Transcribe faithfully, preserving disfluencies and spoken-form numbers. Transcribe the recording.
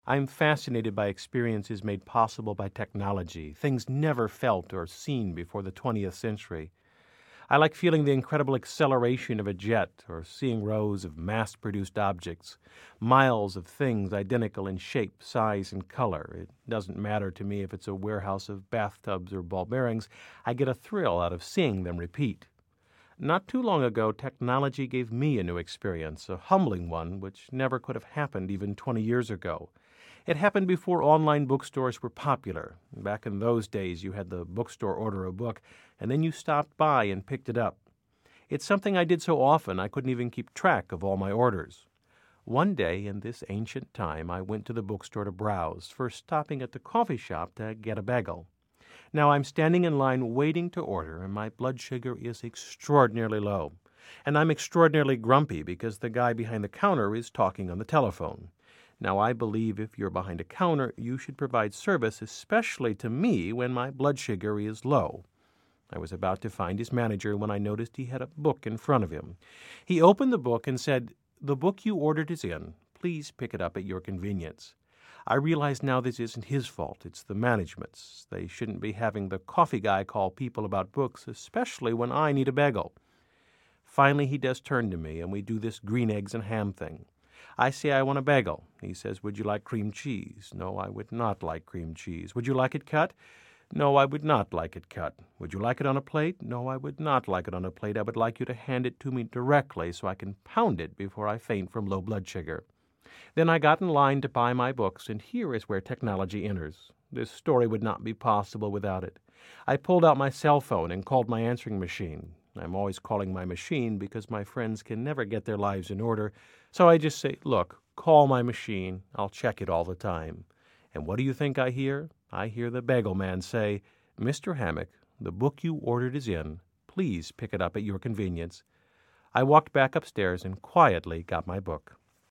I'm fascinated by experiences made possible by technology, things never felt or seen before the twentieth century. I like feeling the incredible acceleration of a jet or seeing rows of mass-produced objects, miles of things identical in shape, size, and color. It doesn't matter to me if it's a warehouse of bathtubs or ball bearings. I get a thrill out of seeing them repeat. Not too long ago, technology gave me a new experience, a humbling one which never could have happened even twenty years ago. It happened before online bookstores were popular. Back in those days, you had the bookstore order a book, and then you stopped by and picked it up. It's something I did so often I couldn't even keep track of all my orders. One day in this ancient time, I went to the bookstore to browse, first stopping at the coffee shop to get a bagel. Now I'm standing in line waiting to order, and my blood sugar is extraordinarily low. And I'm extraordinarily grumpy because the guy behind the counter is talking on the telephone. Now, I believe if you're behind a counter, you should provide service, especially to me when my blood sugar is low. I was about to find his manager when I noticed he had a book in front of him. He opened the book and said, "The book you ordered is in. Please pick it up at your convenience." I realize now this isn't his fault. It's the management's. They shouldn't be having the coffee guy call people about books, especially when I need a bagel. Finally, he does turn to me, and we do this green eggs and ham thing. I say I want a bagel. He says, "Would you like cream cheese?" No, I would not like cream cheese. "Would you like it cut?" No, I would not like it cut. "Would you like it on a plate?" No, I would not like it on a plate. I would like you to hand it to me directly so I can pound it before I faint from low blood sugar. Then I got in line to buy my books, and here is where technology enters. This story would not be possible without it. I pulled out my cell phone and called my answering machine. I'm always calling my machine because my friends can never get their lives in order, so I just say, "Look, call my machine. I'll check it all the time." And what do you think I hear? I hear the bagel man say, "Mister Hammock, the book you ordered is in. Please pick it up at your convenience." I walked back upstairs and quietly got my book.